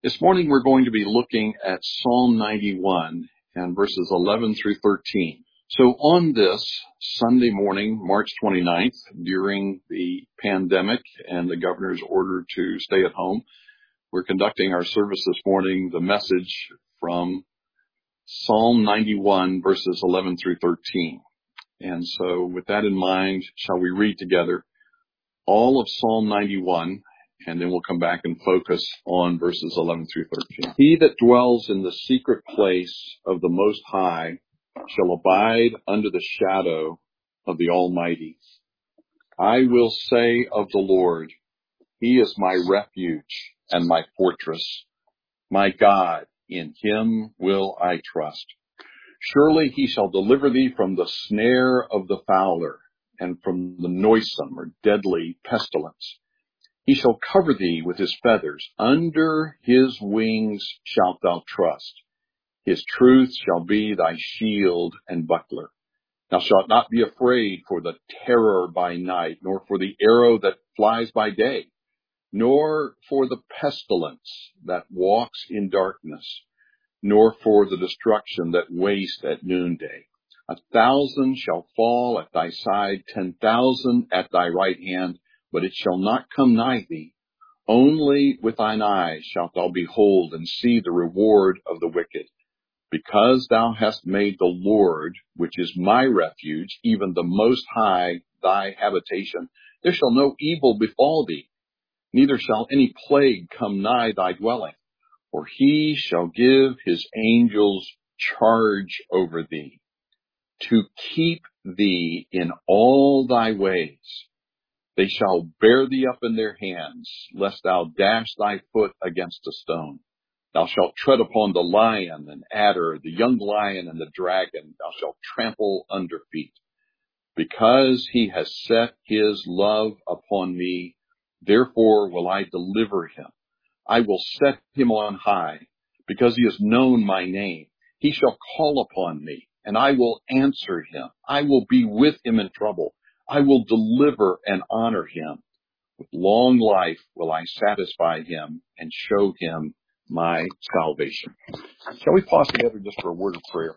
This morning we're going to be looking at Psalm 91 and verses 11 through 13. So on this Sunday morning, March 29th, during the pandemic and the governor's order to stay at home, we're conducting our service this morning, the message from Psalm 91 verses 11 through 13. And so with that in mind, shall we read together all of Psalm 91, and then we'll come back and focus on verses 11 through 13. He that dwells in the secret place of the Most High shall abide under the shadow of the Almighty. I will say of the Lord, He is my refuge and my fortress. My God, in Him will I trust. Surely He shall deliver thee from the snare of the fowler and from the noisome or deadly pestilence. He shall cover thee with His feathers. Under His wings shalt thou trust. His truth shall be thy shield and buckler. Thou shalt not be afraid for the terror by night, nor for the arrow that flies by day, nor for the pestilence that walks in darkness, nor for the destruction that wastes at noonday. 1,000 shall fall at thy side, 10,000 at thy right hand, but it shall not come nigh thee. Only with thine eyes shalt thou behold and see the reward of the wicked. Because thou hast made the Lord, which is my refuge, even the Most High, thy habitation, there shall no evil befall thee, neither shall any plague come nigh thy dwelling. For He shall give His angels charge over thee, to keep thee in all thy ways. They shall bear thee up in their hands, lest thou dash thy foot against a stone. Thou shalt tread upon the lion and adder, the young lion and the dragon, thou shalt trample under feet. Because He has set His love upon me, therefore will I deliver him. I will set him on high, because he has known my name. He shall call upon me, and I will answer him. I will be with him in trouble. I will deliver and honor him. With long life will I satisfy him and show him my salvation. Shall we pause together just for a word of prayer?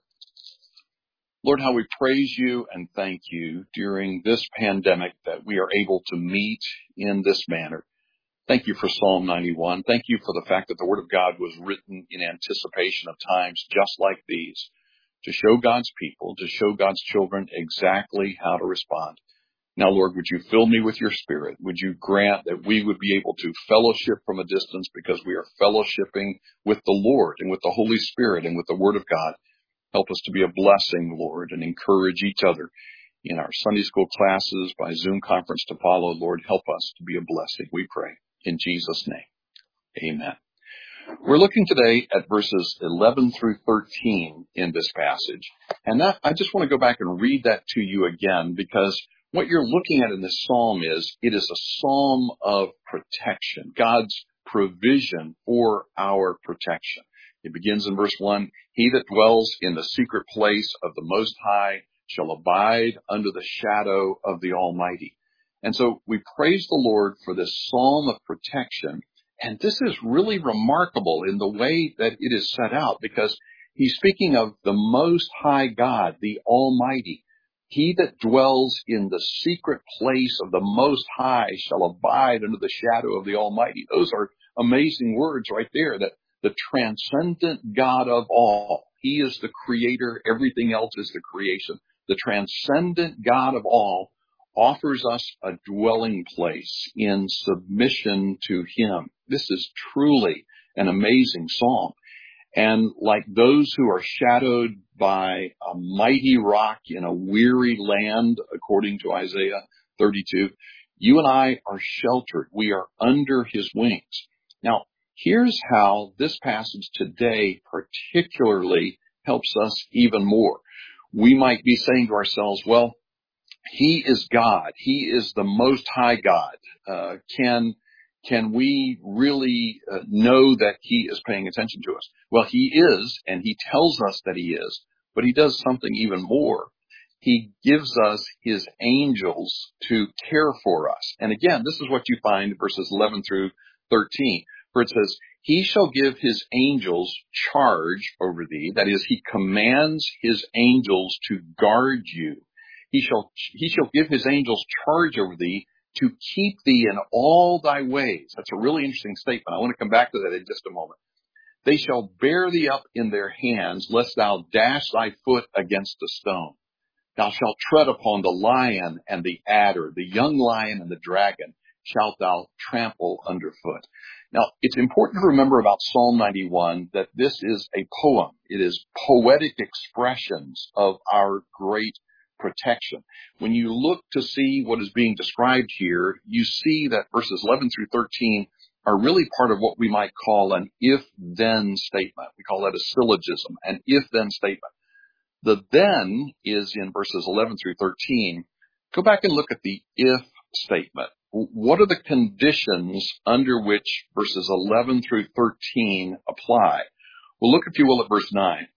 Lord, how we praise you and thank you during this pandemic that we are able to meet in this manner. Thank you for Psalm 91. Thank you for the fact that the Word of God was written in anticipation of times just like these, to show God's people, to show God's children exactly how to respond. Now, Lord, would you fill me with your Spirit? Would you grant that we would be able to fellowship from a distance because we are fellowshipping with the Lord and with the Holy Spirit and with the Word of God? Help us to be a blessing, Lord, and encourage each other in our Sunday school classes, by Zoom conference to follow. Lord, help us to be a blessing, we pray. In Jesus' name, amen. We're looking today at verses 11 through 13 in this passage. And that I just want to go back and read that to you again, because what you're looking at in this psalm is, it is a psalm of protection, God's provision for our protection. It begins in verse 1, He that dwells in the secret place of the Most High shall abide under the shadow of the Almighty. And so we praise the Lord for this psalm of protection. And this is really remarkable in the way that it is set out, because he's speaking of the Most High God, the Almighty. He that dwells in the secret place of the Most High shall abide under the shadow of the Almighty. Those are amazing words right there, that the transcendent God of all, He is the creator, everything else is the creation. The transcendent God of all offers us a dwelling place in submission to Him. This is truly an amazing psalm. And like those who are shadowed by a mighty rock in a weary land, according to Isaiah 32, you and I are sheltered. We are under His wings. Now, here's how this passage today particularly helps us even more. We might be saying to ourselves, well, He is God. He is the Most High God. Can we really know that He is paying attention to us? Well, He is, and He tells us that He is, but He does something even more. He gives us His angels to care for us. And again, this is what you find in verses 11 through 13, where it says, He shall give his angels charge over thee. That is, he commands his angels to guard you. He shall give his angels charge over thee to keep thee in all thy ways. That's a really interesting statement. I want to come back to that in just a moment. They shall bear thee up in their hands, lest thou dash thy foot against a stone. Thou shalt tread upon the lion and the adder, the young lion and the dragon shalt thou trample underfoot. Now, it's important to remember about Psalm 91 that this is a poem. It is poetic expressions of our great protection. When you look to see what is being described here, you see that verses 11 through 13 are really part of what we might call an if-then statement. We call that a syllogism, an if-then statement. The then is in verses 11 through 13. Go back and look at the if statement. What are the conditions under which verses 11 through 13 apply? Well, look, if you will, at verse 9.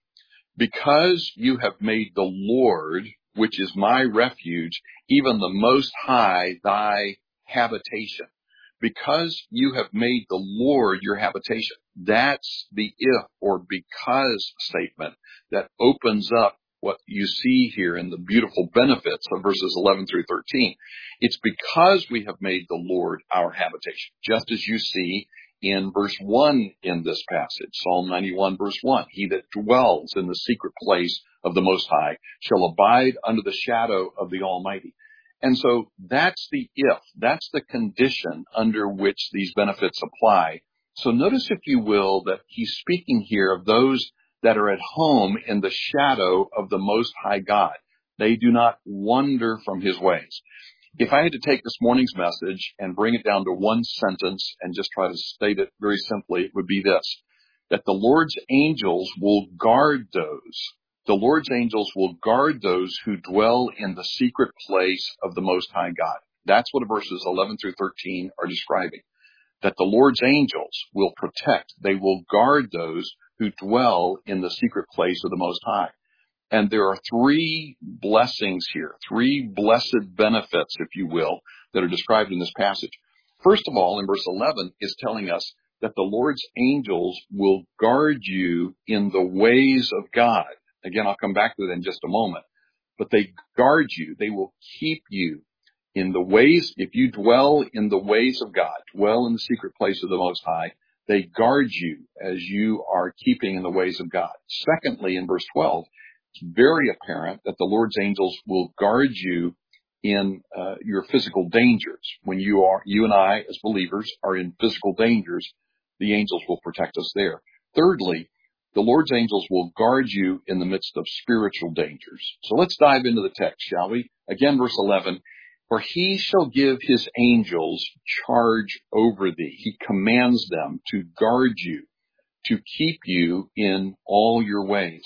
Because you have made the Lord, which is my refuge, even the Most High, thy habitation. Because you have made the Lord your habitation. That's the if or because statement that opens up what you see here in the beautiful benefits of verses 11 through 13. It's because we have made the Lord our habitation, just as you see in verse 1 in this passage, Psalm 91, verse 1. He that dwells in the secret place of the Most High shall abide under the shadow of the Almighty. And so that's the if, that's the condition under which these benefits apply. So notice, if you will, that he's speaking here of those that are at home in the shadow of the Most High God. They do not wander from his ways. If I had to take this morning's message and bring it down to one sentence and just try to state it very simply, it would be this, that the Lord's angels will guard those. The Lord's angels will guard those who dwell in the secret place of the Most High God. That's what verses 11 through 13 are describing. That the Lord's angels will protect, they will guard those who dwell in the secret place of the Most High. And there are three blessings here, three blessed benefits, if you will, that are described in this passage. First of all, in verse 11, is telling us that the Lord's angels will guard you in the ways of God. Again, I'll come back to that in just a moment. But they guard you. They will keep you in the ways. If you dwell in the ways of God, dwell in the secret place of the Most High, they guard you as you are keeping in the ways of God. Secondly, in verse 12, it's very apparent that the Lord's angels will guard you in your physical dangers. When you and I, as believers, are in physical dangers, the angels will protect us there. Thirdly, the Lord's angels will guard you in the midst of spiritual dangers. So let's dive into the text, shall we? Again, verse 11, for he shall give his angels charge over thee. He commands them to guard you, to keep you in all your ways.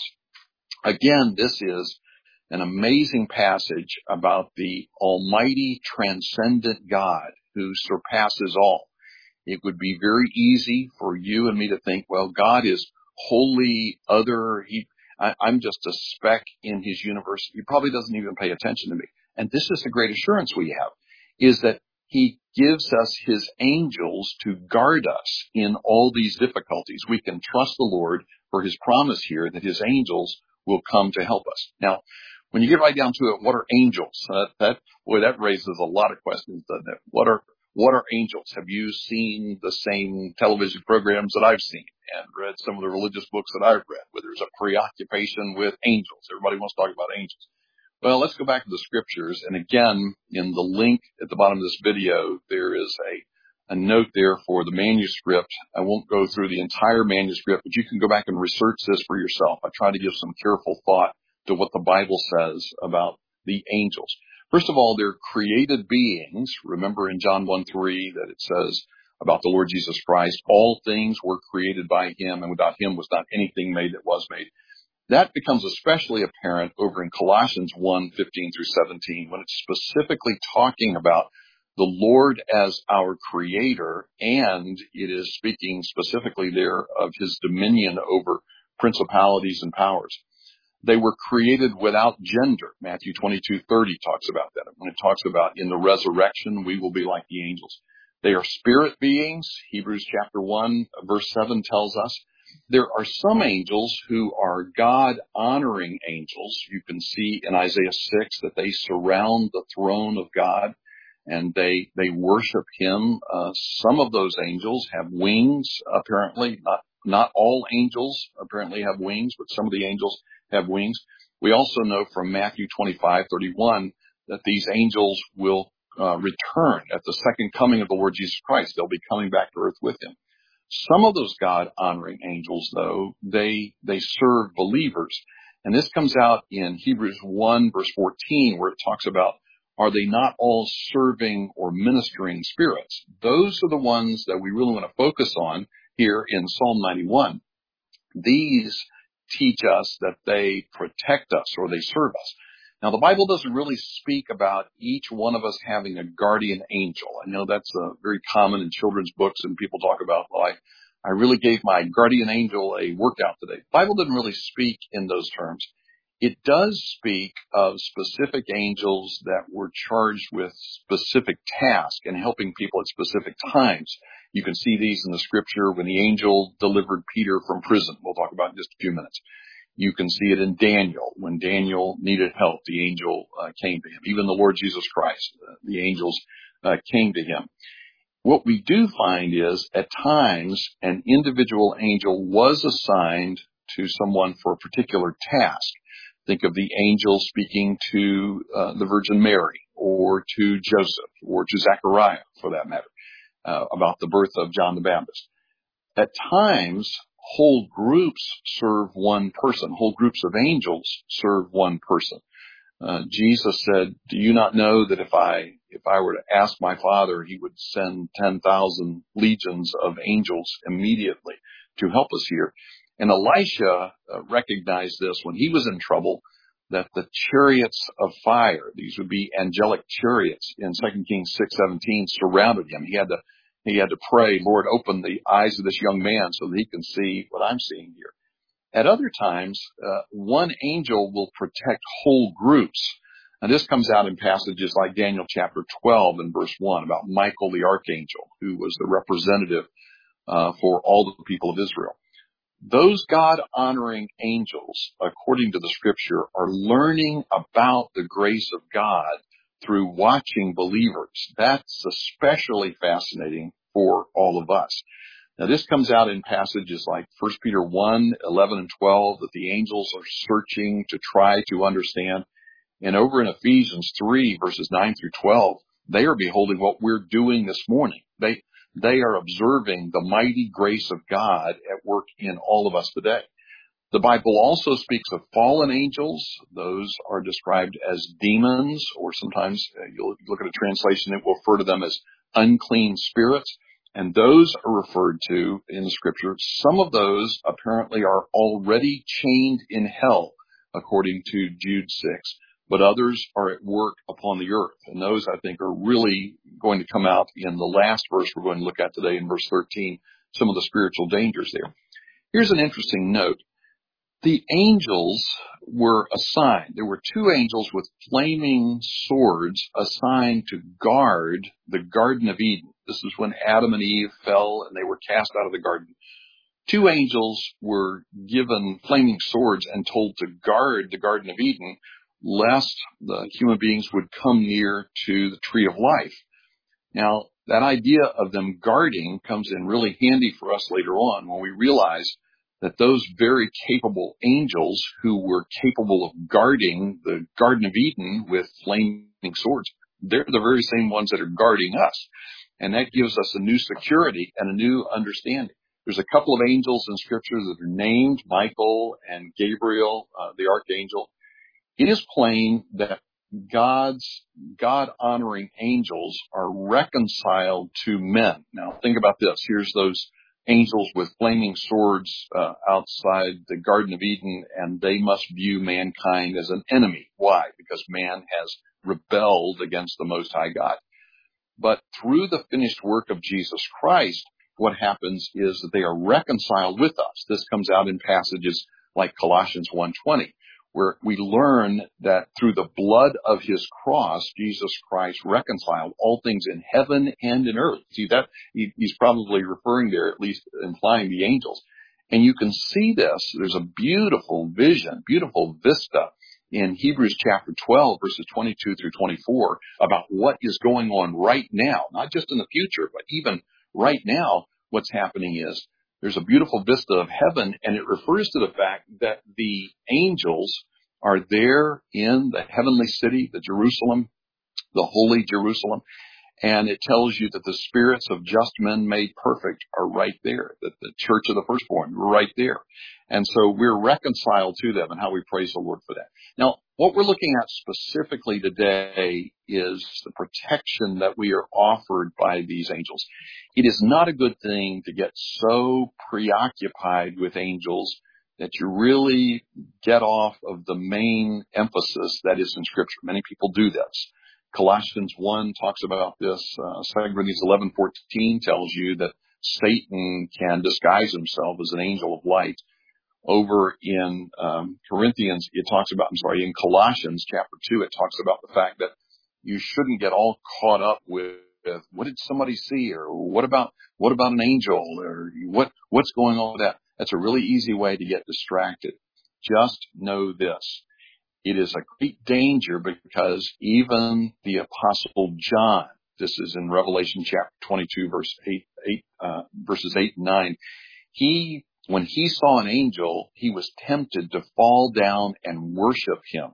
Again, this is an amazing passage about the almighty, transcendent God who surpasses all. It would be very easy for you and me to think, well, God is wholly other. I'm just a speck in his universe. He probably doesn't even pay attention to me. And this is the great assurance we have, is that he gives us his angels to guard us in all these difficulties. We can trust the Lord for his promise here that his angels will come to help us. Now, when you get right down to it, what are angels? That raises a lot of questions, doesn't it? What are angels? Have you seen the same television programs that I've seen and read some of the religious books that I've read, where there's a preoccupation with angels? Everybody wants to talk about angels. Well, let's go back to the scriptures. And again, in the link at the bottom of this video, there is a note there for the manuscript. I won't go through the entire manuscript, but you can go back and research this for yourself. I try to give some careful thought to what the Bible says about the angels. First of all, they're created beings. Remember in John 1:3 that it says about the Lord Jesus Christ, all things were created by him, and without him was not anything made that was made. That becomes especially apparent over in Colossians 1:15 through 17, when it's specifically talking about the Lord as our creator, and it is speaking specifically there of his dominion over principalities and powers. They were created without gender. Matthew 22:30 talks about that. When it talks about in the resurrection, we will be like the angels. They are spirit beings. Hebrews chapter 1, verse 7 tells us. There are some angels who are God-honoring angels. You can see in Isaiah 6 that they surround the throne of God and they worship him. Some of those angels have wings, apparently. Not all angels apparently have wings, but some of the angels have wings. We also know from Matthew 25:31 that these angels will return at the second coming of the Lord Jesus Christ. They'll be coming back to earth with him. Some of those God-honoring angels, though, they serve believers. And this comes out in Hebrews 1, verse 14, where it talks about, are they not all serving or ministering spirits? Those are the ones that we really want to focus on here in Psalm 91. These teach us that they protect us or they serve us. Now, the Bible doesn't really speak about each one of us having a guardian angel. I know that's very common in children's books, and people talk about, well, I really gave my guardian angel a workout today. The Bible doesn't really speak in those terms. It does speak of specific angels that were charged with specific tasks and helping people at specific times. You can see these in the scripture when the angel delivered Peter from prison. We'll talk about it in just a few minutes. You can see it in Daniel. When Daniel needed help, the angel came to him. Even the Lord Jesus Christ, the angels came to him. What we do find is at times an individual angel was assigned to someone for a particular task. Think of the angel speaking to the Virgin Mary or to Joseph or to Zechariah, for that matter, about the birth of John the Baptist. At times, whole groups serve one person. Whole groups of angels serve one person. Jesus said, do you not know that if I were to ask my Father, he would send 10,000 legions of angels immediately to help us here? And Elisha recognized this when he was in trouble, that the chariots of fire, these would be angelic chariots in 2 Kings 6:17, surrounded him. He had to pray, Lord, open the eyes of this young man so that he can see what I'm seeing here. At other times, one angel will protect whole groups. And this comes out in passages like Daniel chapter 12 and verse 1 about Michael the archangel, who was the representative for all the people of Israel. Those God-honoring angels, according to the scripture, are learning about the grace of God through watching believers. That's especially fascinating for all of us. Now, this comes out in passages like 1 Peter 1, 11 and 12, that the angels are searching to try to understand. And over in Ephesians 3, verses 9 through 12, they are beholding what we're doing this morning. They are observing the mighty grace of God at work in all of us today. The Bible also speaks of fallen angels. Those are described as demons, or sometimes you'll look at a translation that will refer to them as unclean spirits. And those are referred to in the scripture. Some of those apparently are already chained in hell, according to Jude 6. But others are at work upon the earth. And those, I think, are really going to come out in the last verse we're going to look at today in verse 13, some of the spiritual dangers there. Here's an interesting note. The angels were assigned. There were two angels with flaming swords assigned to guard the Garden of Eden. This is when Adam and Eve fell and they were cast out of the garden. Two angels were given flaming swords and told to guard the Garden of Eden, lest the human beings would come near to the tree of life. Now, that idea of them guarding comes in really handy for us later on when we realize that those very capable angels who were capable of guarding the Garden of Eden with flaming swords, they're the very same ones that are guarding us. And that gives us a new security and a new understanding. There's a couple of angels in Scripture that are named, Michael and Gabriel, the archangel. It is plain that God-honoring angels are reconciled to men. Now, think about this. Here's those angels with flaming swords outside the Garden of Eden, and they must view mankind as an enemy. Why? Because man has rebelled against the Most High God. But through the finished work of Jesus Christ, what happens is that they are reconciled with us. This comes out in passages like Colossians 1:20, where we learn that through the blood of his cross, Jesus Christ reconciled all things in heaven and in earth. See that? He's probably referring there, at least implying the angels. And you can see this. There's a beautiful vision, beautiful vista in Hebrews chapter 12, verses 22 through 24 about what is going on right now, not just in the future, but even right now. What's happening is there's a beautiful vista of heaven, and it refers to the fact that the angels are there in the heavenly city, the Jerusalem, the holy Jerusalem. And it tells you that the spirits of just men made perfect are right there, that the church of the firstborn are right there. And so we're reconciled to them, and how we praise the Lord for that. Now, what we're looking at specifically today is the protection that we are offered by these angels. It is not a good thing to get so preoccupied with angels that you really get off of the main emphasis that is in Scripture. Many people do this. Colossians 1 talks about this. 2 Corinthians 11:14 tells you that Satan can disguise himself as an angel of light. Over in Corinthians, in Colossians chapter 2, it talks about the fact that you shouldn't get all caught up with what did somebody see, or what about an angel, or what's going on with that. That's a really easy way to get distracted. Just know this. It is a great danger, because even the Apostle John, this is in Revelation chapter 22, verses 8 and 9, when he saw an angel, he was tempted to fall down and worship him.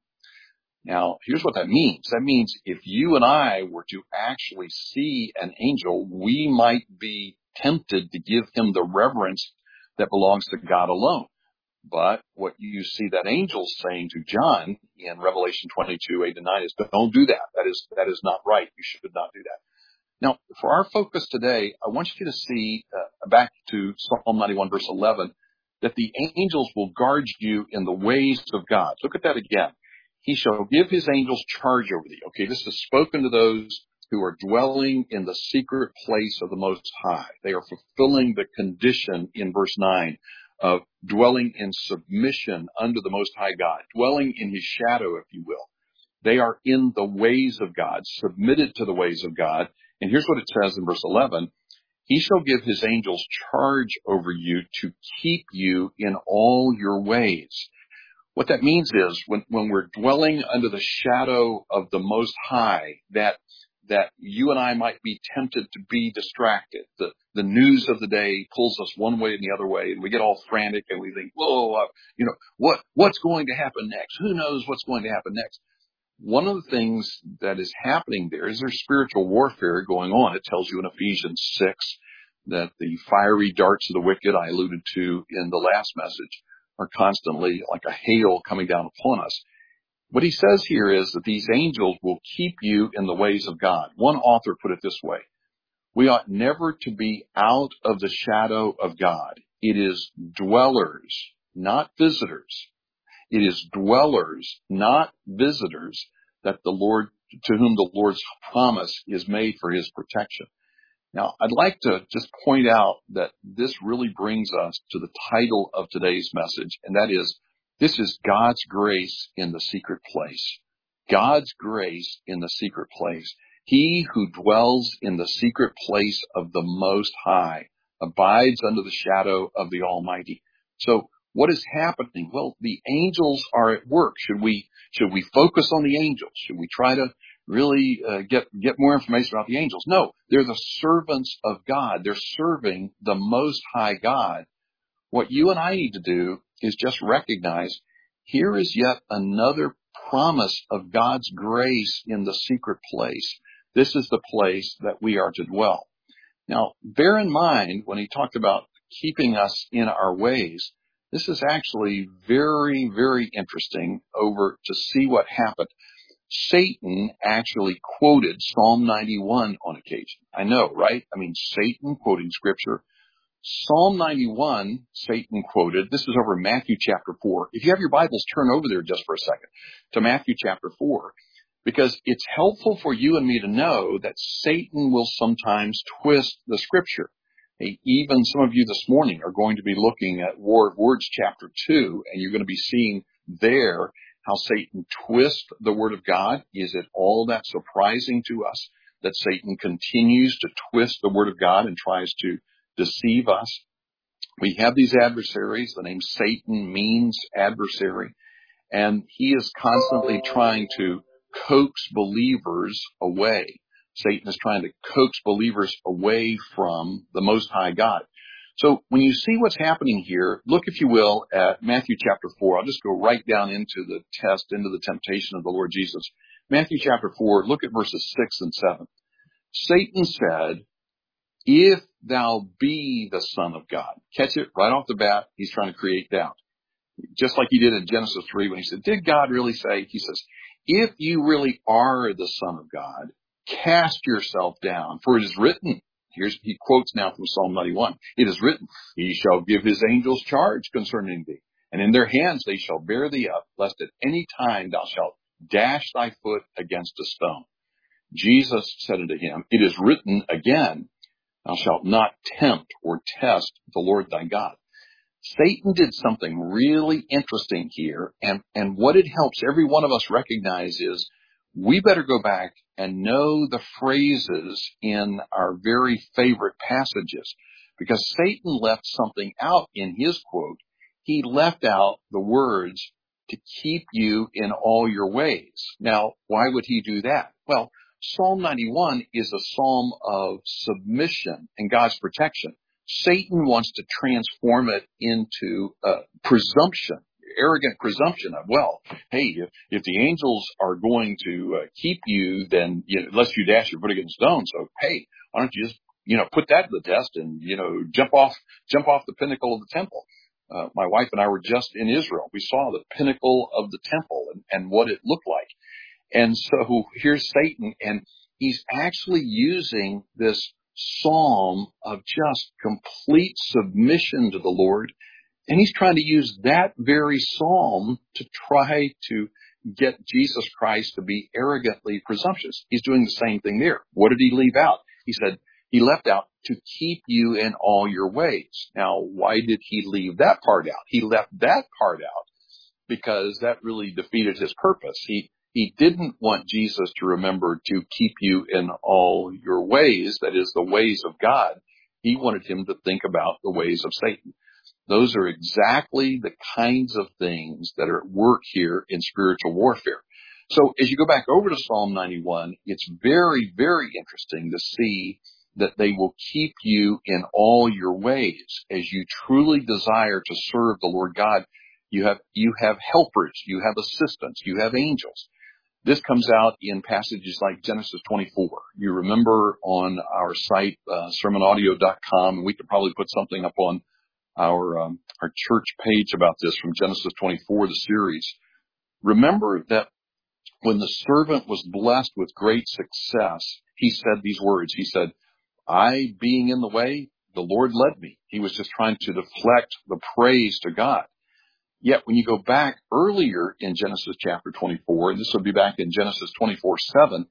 Now, here's what that means. That means if you and I were to actually see an angel, we might be tempted to give him the reverence that belongs to God alone. But what you see that angel saying to John in Revelation 22, 8 and 9 is, don't do that. That is not right. You should not do that. Now, for our focus today, I want you to see, back to Psalm 91, verse 11, that the angels will guard you in the ways of God. Look at that again. He shall give his angels charge over thee. Okay, this is spoken to those who are dwelling in the secret place of the Most High. They are fulfilling the condition in verse 9 of dwelling in submission under the Most High God, dwelling in his shadow, if you will. They are in the ways of God, submitted to the ways of God. And here's what it says in verse 11. He shall give his angels charge over you to keep you in all your ways. What that means is when we're dwelling under the shadow of the Most High, that you and I might be tempted to be distracted. The news of the day pulls us one way and the other way, and we get all frantic and we think, whoa, what's going to happen next? Who knows what's going to happen next? One of the things that is happening there is there's spiritual warfare going on. It tells you in Ephesians 6 that the fiery darts of the wicked I alluded to in the last message are constantly like a hail coming down upon us. What he says here is that these angels will keep you in the ways of God. One author put it this way. We ought never to be out of the shadow of God. It is dwellers, not visitors. It is dwellers, not visitors, to whom the Lord's promise is made for his protection. Now, I'd like to just point out that this really brings us to the title of today's message, and that is, this is God's grace in the secret place. God's grace in the secret place. He who dwells in the secret place of the Most High abides under the shadow of the Almighty. So, what is happening? Well, the angels are at work. Should we focus on the angels? Should we try to really get more information about the angels? No, they're the servants of God. They're serving the Most High God. What you and I need to do is just recognize here is yet another promise of God's grace in the secret place. This is the place that we are to dwell. Now, bear in mind when he talked about keeping us in our ways, this is actually very, very interesting to see what happened. Satan actually quoted Psalm 91 on occasion. I know, right? I mean, Satan quoting Scripture. Psalm 91, Satan quoted. This is over in Matthew chapter 4. If you have your Bibles, turn over there just for a second to Matthew chapter 4, because it's helpful for you and me to know that Satan will sometimes twist the Scripture. Even some of you this morning are going to be looking at War of Words chapter 2, and you're going to be seeing there how Satan twists the word of God. Is it all that surprising to us that Satan continues to twist the word of God and tries to deceive us? We have these adversaries. The name Satan means adversary. And he is constantly trying to coax believers away. Satan is trying to coax believers away from the Most High God. So when you see what's happening here, look, if you will, at Matthew chapter 4. I'll just go right down into the test, into the temptation of the Lord Jesus. Matthew chapter 4, look at verses 6 and 7. Satan said, if thou be the Son of God. Catch it right off the bat. He's trying to create doubt. Just like he did in Genesis 3 when he said, did God really say? He says, if you really are the Son of God, cast yourself down, for it is written. He quotes now from Psalm 91. It is written, he shall give his angels charge concerning thee, and in their hands they shall bear thee up, lest at any time thou shalt dash thy foot against a stone. Jesus said unto him, it is written again, thou shalt not tempt or test the Lord thy God. Satan did something really interesting here, and what it helps every one of us recognize is we better go back and know the phrases in our very favorite passages, because Satan left something out in his quote. He left out the words, to keep you in all your ways. Now, why would he do that? Well, Psalm 91 is a psalm of submission and God's protection. Satan wants to transform it into presumption, arrogant presumption of, well, hey, if the angels are going to keep you, then, unless you dash your foot against a stone, so hey, why don't you just, put that to the test and, jump off the pinnacle of the temple. My wife and I were just in Israel. We saw the pinnacle of the temple and what it looked like. And so here's Satan, and he's actually using this psalm of just complete submission to the Lord. And he's trying to use that very psalm to try to get Jesus Christ to be arrogantly presumptuous. He's doing the same thing there. What did he leave out? He said, he left out to keep you in all your ways. Now, why did he leave that part out? He left that part out because that really defeated his purpose. He didn't want Jesus to remember to keep you in all your ways, that is, the ways of God. He wanted him to think about the ways of Satan. Those are exactly the kinds of things that are at work here in spiritual warfare. So as you go back over to Psalm 91, it's very, very interesting to see that they will keep you in all your ways as you truly desire to serve the Lord God. You have helpers, you have assistants, you have angels. This comes out in passages like Genesis 24. You remember on our site, sermonaudio.com, and we could probably put something up on our church page about this from Genesis 24, the series. Remember that when the servant was blessed with great success, he said these words. He said, I being in the way, the Lord led me. He was just trying to deflect the praise to God. Yet when you go back earlier in Genesis chapter 24, and this will be back in Genesis 24:7,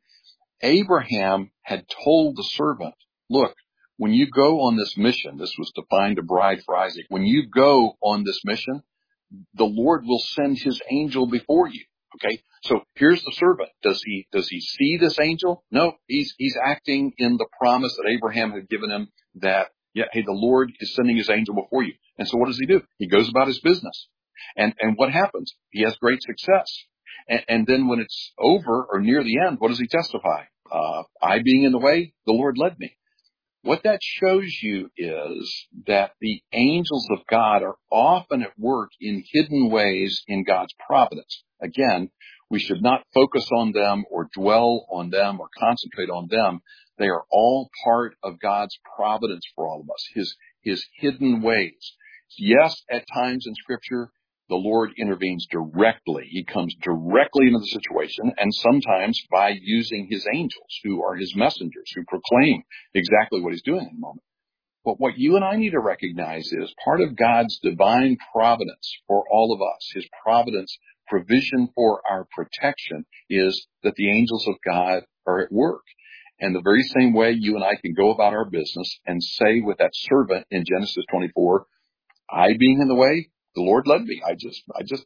Abraham had told the servant, look, when you go on this mission, this was to find a bride for Isaac. When you go on this mission, the Lord will send his angel before you. Okay. So here's the servant. Does he see this angel? No, he's acting in the promise that Abraham had given him that, hey, the Lord is sending his angel before you. And so what does he do? He goes about his business. And what happens? He has great success. And then when it's over or near the end, what does he testify? I being in the way, the Lord led me. What that shows you is that the angels of God are often at work in hidden ways in God's providence. Again, we should not focus on them or dwell on them or concentrate on them. They are all part of God's providence for all of us, his hidden ways. Yes, at times in Scripture, the Lord intervenes directly. He comes directly into the situation, and sometimes by using his angels, who are his messengers, who proclaim exactly what he's doing in a moment. But what you and I need to recognize is part of God's divine providence for all of us, his providence provision for our protection, is that the angels of God are at work. And the very same way you and I can go about our business and say with that servant in Genesis 24, I being in the way, the Lord led me. I just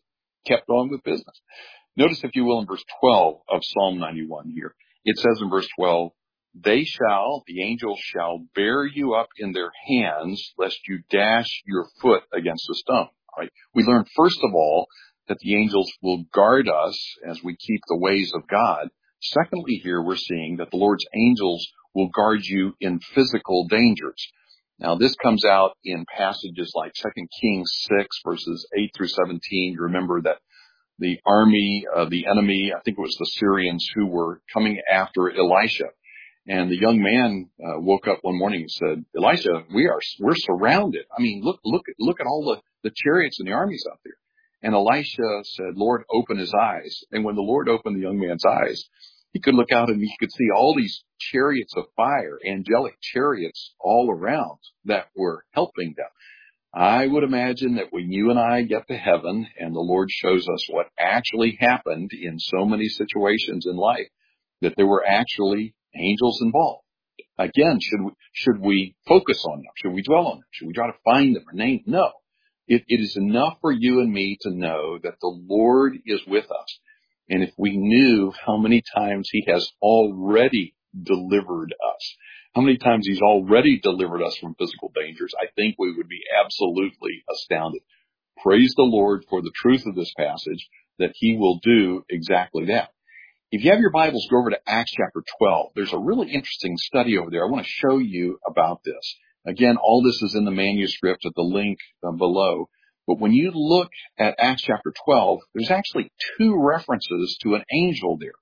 kept on with business. Notice, if you will, in verse 12 of Psalm 91 here, it says in verse 12, the angels shall bear you up in their hands, lest you dash your foot against a stone. Right? We learn, first of all, that the angels will guard us as we keep the ways of God. Secondly, here we're seeing that the Lord's angels will guard you in physical dangers. Now, this comes out in passages like 2 Kings 6, verses 8 through 17. You remember that the army of the enemy, I think it was the Syrians, who were coming after Elisha. And the young man woke up one morning and said, Elisha, we're surrounded. I mean, look at all the chariots and the armies out there. And Elisha said, Lord, open his eyes. And when the Lord opened the young man's eyes, he could look out and he could see all these chariots of fire, angelic chariots all around that were helping them. I would imagine that when you and I get to heaven and the Lord shows us what actually happened in so many situations in life, that there were actually angels involved. Again, should we focus on them? Should we dwell on them? Should we try to find them or name? No. It is enough for you and me to know that the Lord is with us. And if we knew how many times he has already delivered us, how many times he's already delivered us from physical dangers, I think we would be absolutely astounded. Praise the Lord for the truth of this passage, that he will do exactly that. If you have your Bibles, go over to Acts chapter 12. There's a really interesting study over there. I want to show you about this. Again, all this is in the manuscript at the link below. But when you look at Acts chapter 12, there's actually two references to an angel there.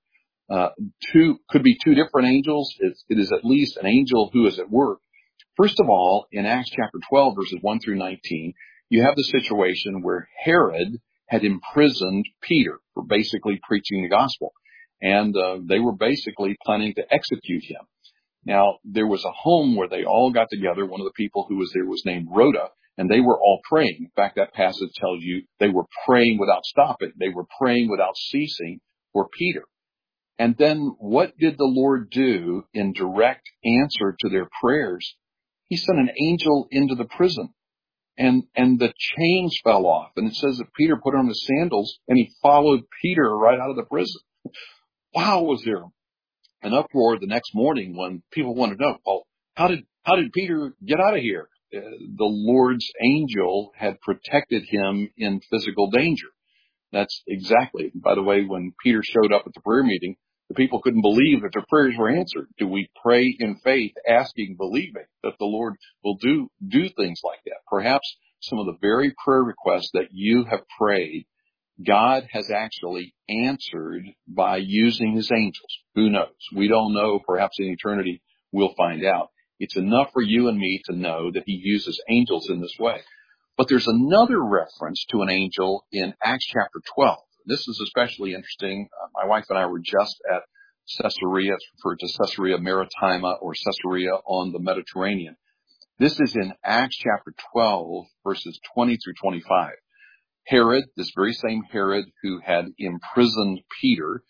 Could be two different angels. It is at least an angel who is at work. First of all, in Acts chapter 12, verses 1 through 19, you have the situation where Herod had imprisoned Peter for basically preaching the gospel. And they were basically planning to execute him. Now, there was a home where they all got together. One of the people who was there was named Rhoda, and they were all praying. In fact, that passage tells you they were praying without stopping. They were praying without ceasing for Peter. And then what did the Lord do in direct answer to their prayers? He sent an angel into the prison, and the chains fell off. And it says that Peter put on his sandals and he followed Peter right out of the prison. Wow, was there an uproar the next morning when people wanted to know, well, how did Peter get out of here? The Lord's angel had protected him in physical danger. That's exactly, by the way, when Peter showed up at the prayer meeting, the people couldn't believe that their prayers were answered. Do we pray in faith, asking, believing that the Lord will do things like that? Perhaps some of the very prayer requests that you have prayed, God has actually answered by using his angels. Who knows? We don't know. Perhaps in eternity we'll find out. It's enough for you and me to know that he uses angels in this way. But there's another reference to an angel in Acts chapter 12. This is especially interesting. My wife and I were just at Caesarea. It's referred to Caesarea Maritima or Caesarea on the Mediterranean. This is in Acts chapter 12, verses 20 through 25. Herod, this very same Herod who had imprisoned Peter,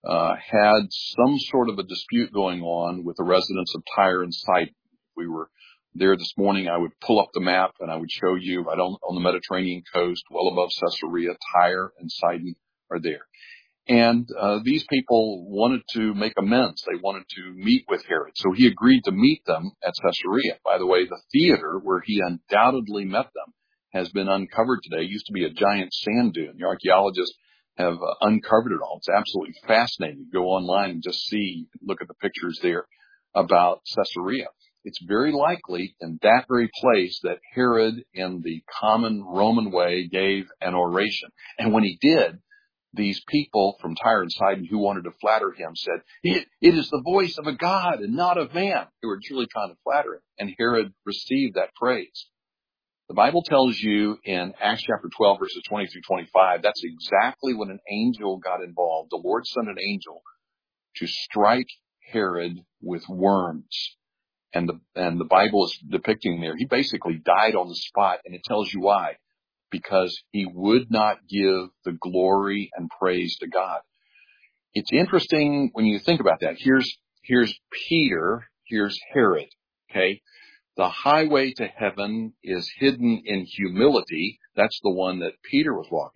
had some sort of a dispute going on with the residents of Tyre and Sidon. We were there this morning. I would pull up the map and I would show you right on the Mediterranean coast, well above Caesarea, Tyre and Sidon are there. And these people wanted to make amends. They wanted to meet with Herod. So he agreed to meet them at Caesarea. By the way, the theater where he undoubtedly met them has been uncovered today. It used to be a giant sand dune. The archaeologists have uncovered it all. It's absolutely fascinating. Go online and just look at the pictures there about Caesarea. It's very likely in that very place that Herod, in the common Roman way, gave an oration. And when he did, these people from Tyre and Sidon who wanted to flatter him said, it is the voice of a God and not of man. They were truly trying to flatter him. And Herod received that praise. The Bible tells you in Acts chapter 12, verses 20 through 25, that's exactly when an angel got involved. The Lord sent an angel to strike Herod with worms. And the Bible is depicting there, he basically died on the spot, and it tells you why. Because he would not give the glory and praise to God. It's interesting when you think about that. Here's Peter, here's Herod, okay? The highway to heaven is hidden in humility. That's the one that Peter was walking.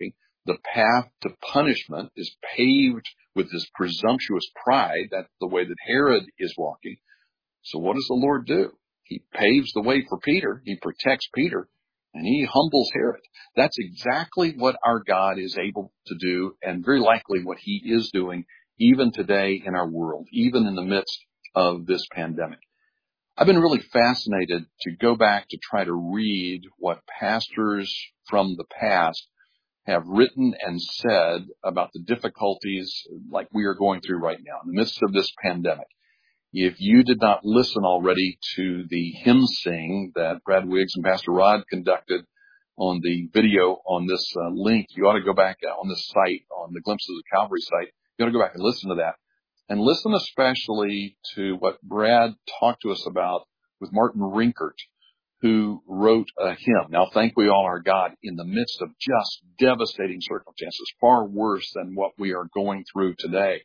The path to punishment is paved with this presumptuous pride. That's the way that Herod is walking. So what does the Lord do? He paves the way for Peter. He protects Peter, and he humbles Herod. That's exactly what our God is able to do, and very likely what he is doing even today in our world, even in the midst of this pandemic. I've been really fascinated to go back to try to read what pastors from the past have written and said about the difficulties like we are going through right now in the midst of this pandemic. If you did not listen already to the hymn sing that Brad Wiggs and Pastor Rod conducted on the video on this link, you ought to go back on this site, on the Glimpses of Calvary site. You ought to go back and listen to that. And listen especially to what Brad talked to us about with Martin Rinkert, who wrote a hymn. Now, thank we all our God in the midst of just devastating circumstances, far worse than what we are going through today.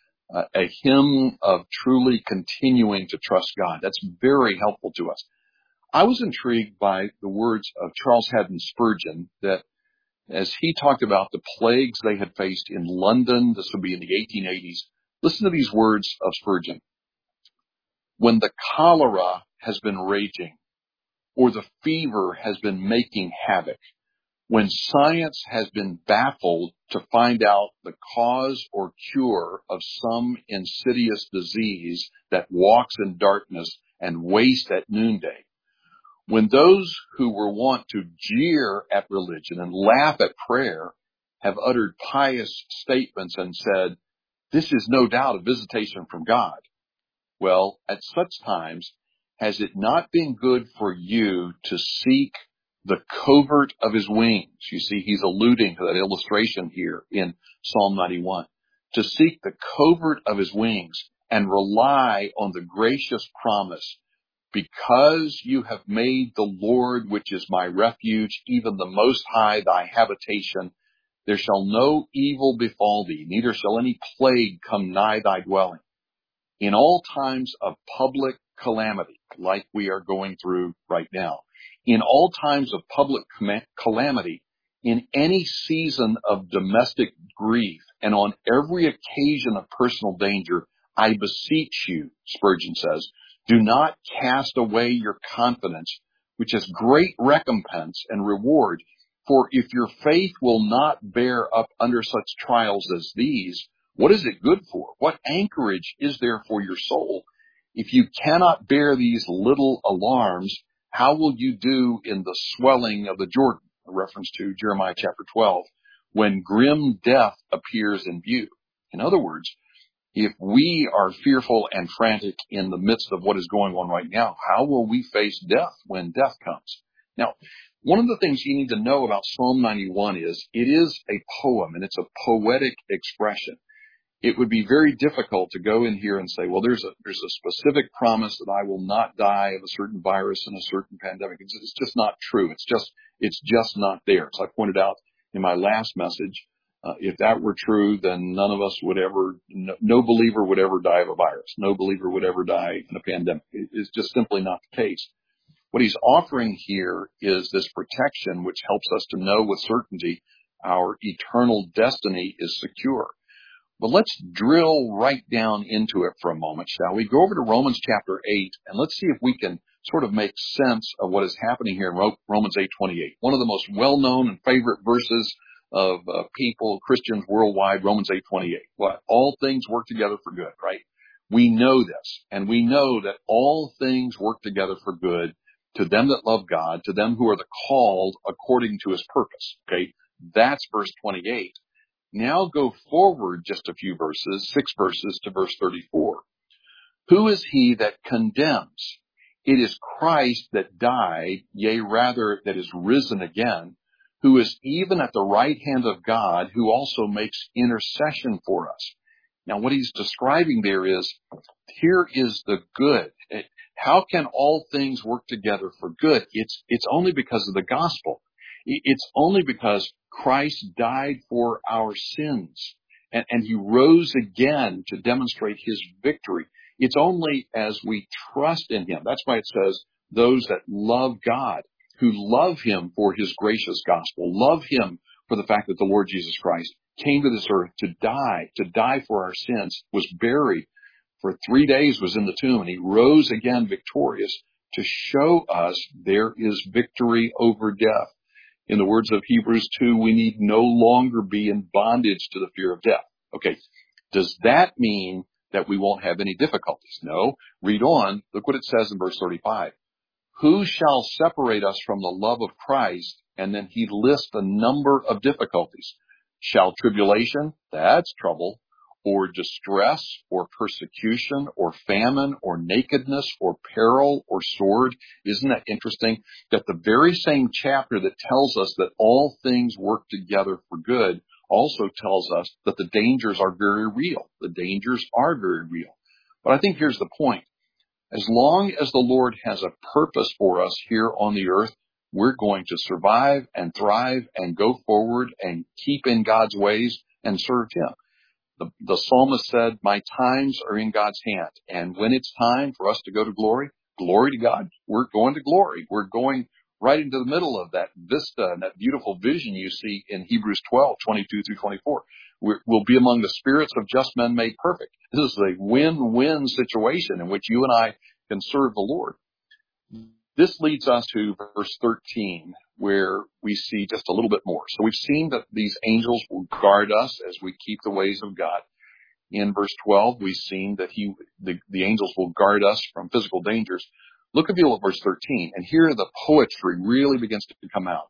A hymn of truly continuing to trust God. That's very helpful to us. I was intrigued by the words of Charles Haddon Spurgeon that as he talked about the plagues they had faced in London, this would be in the 1880s. Listen to these words of Spurgeon. When the cholera has been raging, or the fever has been making havoc, when science has been baffled to find out the cause or cure of some insidious disease that walks in darkness and wastes at noonday, when those who were wont to jeer at religion and laugh at prayer have uttered pious statements and said, "This is no doubt a visitation from God," well, at such times, has it not been good for you to seek the covert of his wings? You see, he's alluding to that illustration here in Psalm 91. To seek the covert of his wings and rely on the gracious promise, because you have made the Lord, which is my refuge, even the Most High, thy habitation, there shall no evil befall thee, neither shall any plague come nigh thy dwelling. In all times of public calamity, like we are going through right now, in all times of public calamity, in any season of domestic grief, and on every occasion of personal danger, I beseech you, Spurgeon says, do not cast away your confidence, which has great recompense and reward. For if your faith will not bear up under such trials as these, what is it good for? What anchorage is there for your soul? If you cannot bear these little alarms, how will you do in the swelling of the Jordan? A reference to Jeremiah chapter 12, when grim death appears in view. In other words, if we are fearful and frantic in the midst of what is going on right now, how will we face death when death comes? Now, one of the things you need to know about Psalm 91 is it is a poem, and it's a poetic expression. It would be very difficult to go in here and say, well, there's a specific promise that I will not die of a certain virus in a certain pandemic. It's just not true. It's just not there. As I pointed out in my last message, if that were true, then none of us would ever, no believer would ever die of a virus. No believer would ever die in a pandemic. It's just simply not the case. What he's offering here is this protection, which helps us to know with certainty our eternal destiny is secure. But let's drill right down into it for a moment, shall we? Go over to Romans chapter 8, and let's see if we can sort of make sense of what is happening here in Romans 8:28. One of the most well-known and favorite verses of people, Christians worldwide, Romans 8:28. What? All things work together for good, right? We know this, and we know that all things work together for good to them that love God, to them who are the called according to his purpose. Okay? That's verse 28. Now go forward just a few verses, 6 verses to verse 34. Who is he that condemns? It is Christ that died, yea, rather that is risen again, who is even at the right hand of God, who also makes intercession for us. Now, what he's describing there is, here is the good. How can all things work together for good? It's only because of the gospel. It's only because Christ died for our sins and he rose again to demonstrate his victory. It's only as we trust in him. That's why it says those that love God, who love him for his gracious gospel, love him for the fact that the Lord Jesus Christ came to this earth to die for our sins, was buried for 3 days, was in the tomb, and he rose again victorious to show us there is victory over death. In the words of Hebrews 2, we need no longer be in bondage to the fear of death. Okay, does that mean that we won't have any difficulties? No. Read on. Look what it says in verse 35. Who shall separate us from the love of Christ? And then he lists a number of difficulties. Shall tribulation, that's trouble, or distress, or persecution, or famine, or nakedness, or peril, or sword. Isn't that interesting? That the very same chapter that tells us that all things work together for good also tells us that the dangers are very real. The dangers are very real. But I think here's the point. As long as the Lord has a purpose for us here on the earth, we're going to survive and thrive and go forward and keep in God's ways and serve Him. The psalmist said, my times are in God's hand. And when it's time for us to go to glory, glory to God, we're going to glory. We're going right into the middle of that vista and that beautiful vision you see in Hebrews 12, 22 through 24. We'll be among the spirits of just men made perfect. This is a win-win situation in which you and I can serve the Lord. This leads us to verse 13, where we see just a little bit more. So we've seen that these angels will guard us as we keep the ways of God. In verse 12, we've seen that the angels will guard us from physical dangers. Look at verse 13, and here the poetry really begins to come out.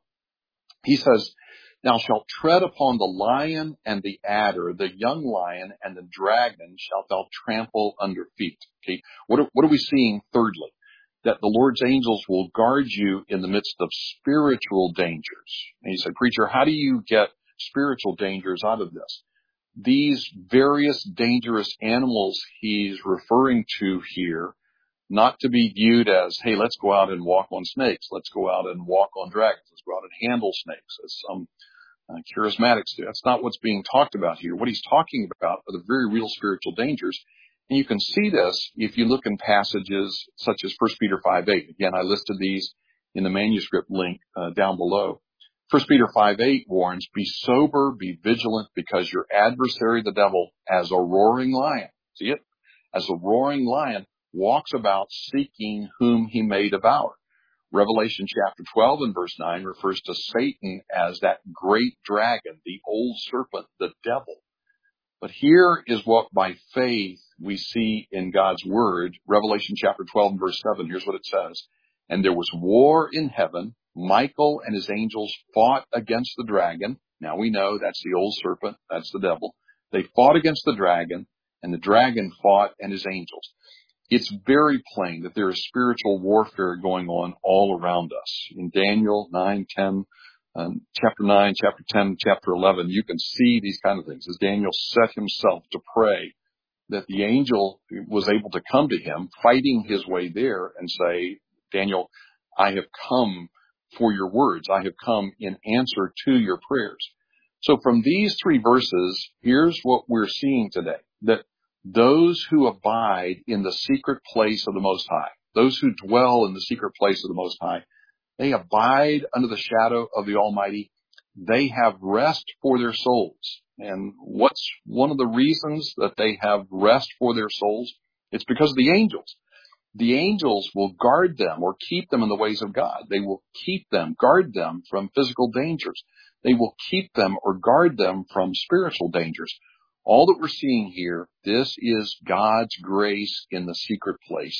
He says, thou shalt tread upon the lion and the adder, the young lion and the dragon shalt thou trample under feet. Okay, what are we seeing thirdly? That the Lord's angels will guard you in the midst of spiritual dangers. And he said, preacher, how do you get spiritual dangers out of this? These various dangerous animals he's referring to here, not to be viewed as, hey, let's go out and walk on snakes. Let's go out and walk on dragons. Let's go out and handle snakes, as some charismatics do. That's not what's being talked about here. What he's talking about are the very real spiritual dangers. And you can see this if you look in passages such as 1 Peter 5:8. Again, I listed these in the manuscript link down below. 1 Peter 5:8 warns, be sober, be vigilant, because your adversary, the devil, as a roaring lion, see it? As a roaring lion, walks about seeking whom he may devour. Revelation chapter 12 and verse 9 refers to Satan as that great dragon, the old serpent, the devil. But here is what by faith we see in God's word. Revelation chapter 12 and verse 7, here's what it says. And there was war in heaven. Michael and his angels fought against the dragon. Now we know that's the old serpent. That's the devil. They fought against the dragon, and the dragon fought and his angels. It's very plain that there is spiritual warfare going on all around us. In Daniel 9, 10, chapter 9, chapter 10, chapter 11, you can see these kind of things. As Daniel set himself to pray, that the angel was able to come to him, fighting his way there, and say, Daniel, I have come for your words. I have come in answer to your prayers. So from these three verses, here's what we're seeing today, that those who abide in the secret place of the Most High, those who dwell in the secret place of the Most High, they abide under the shadow of the Almighty. They have rest for their souls. And what's one of the reasons that they have rest for their souls? It's because of the angels. The angels will guard them or keep them in the ways of God. They will keep them, guard them from physical dangers. They will keep them or guard them from spiritual dangers. All that we're seeing here, this is God's grace in the secret place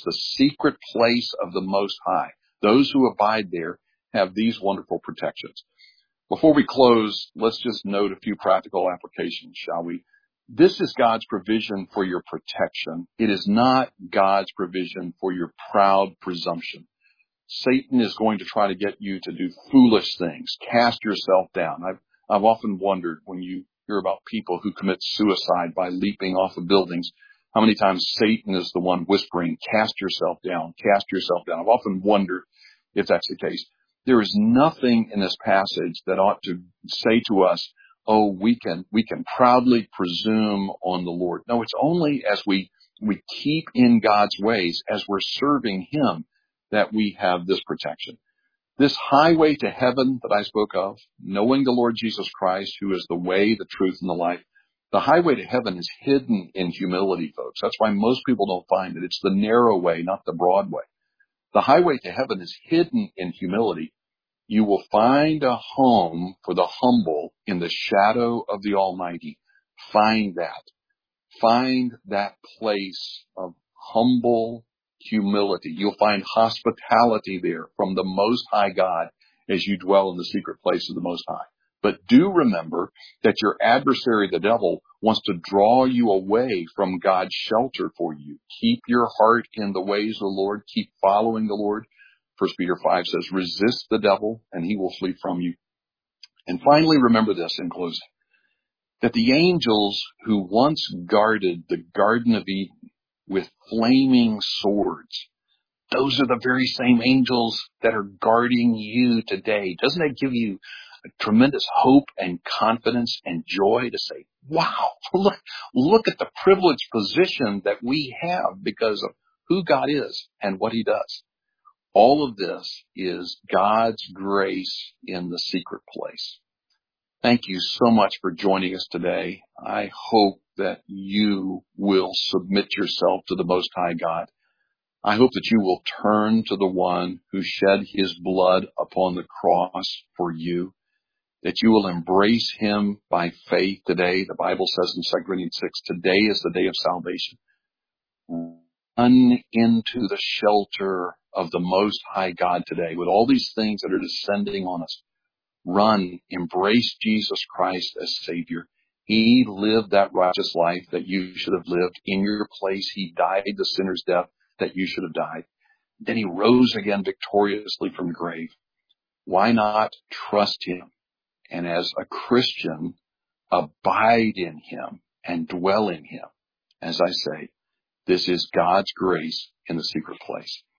of the Most High. Those who abide there have these wonderful protections. Before we close, let's just note a few practical applications, shall we? This is God's provision for your protection. It is not God's provision for your proud presumption. Satan is going to try to get you to do foolish things. Cast yourself down. I've often wondered when you hear about people who commit suicide by leaping off of buildings, how many times Satan is the one whispering, cast yourself down, cast yourself down. I've often wondered if that's the case. There is nothing in this passage that ought to say to us, oh, we can proudly presume on the Lord. No, it's only as we keep in God's ways, as we're serving Him, that we have this protection. This highway to heaven that I spoke of, knowing the Lord Jesus Christ, who is the way, the truth, and the life, the highway to heaven is hidden in humility, folks. That's why most people don't find it. It's the narrow way, not the broad way. The highway to heaven is hidden in humility. You will find a home for the humble in the shadow of the Almighty. Find that. Find that place of humble humility. You'll find hospitality there from the Most High God as you dwell in the secret place of the Most High. But do remember that your adversary, the devil, wants to draw you away from God's shelter for you. Keep your heart in the ways of the Lord. Keep following the Lord. 1 Peter 5 says, resist the devil and he will flee from you. And finally, remember this in closing, that the angels who once guarded the Garden of Eden with flaming swords, those are the very same angels that are guarding you today. Doesn't that give you a tremendous hope and confidence and joy to say, wow, look at the privileged position that we have because of who God is and what he does. All of this is God's grace in the secret place. Thank you so much for joining us today. I hope that you will submit yourself to the Most High God. I hope that you will turn to the one who shed his blood upon the cross for you, that you will embrace him by faith today. The Bible says in 2 Corinthians 6, today is the day of salvation. Run into the shelter of the Most High God today with all these things that are descending on us. Run, embrace Jesus Christ as Savior. He lived that righteous life that you should have lived in your place. He died the sinner's death that you should have died. Then he rose again victoriously from the grave. Why not trust him? And as a Christian, abide in him and dwell in him. As I say, this is God's grace in the secret place.